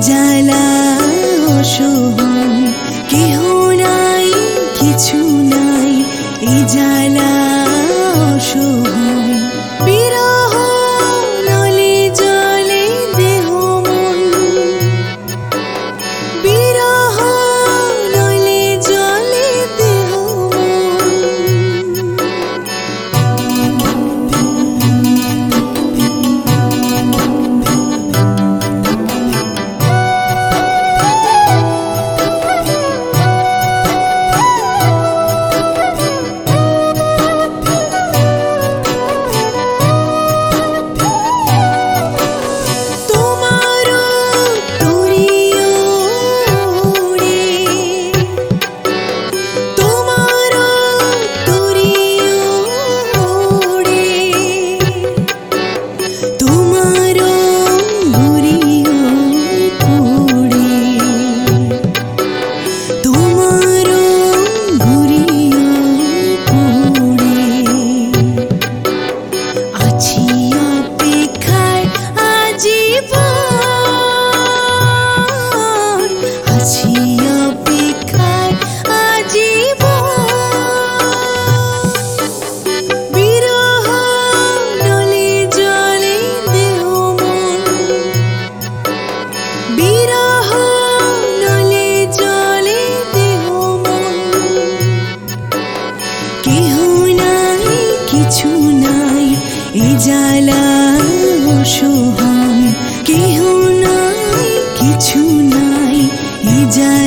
জ্বালা অসহন কেহ নাই কিছু নাই এ জ্বালা অসহন বিরহ নলে জলে দেহ মন বিরহ নলে জলে দেহ কিছু নাই এ জ্বালা অসহন কেহ নাই কিছু নাই এ জ্বালা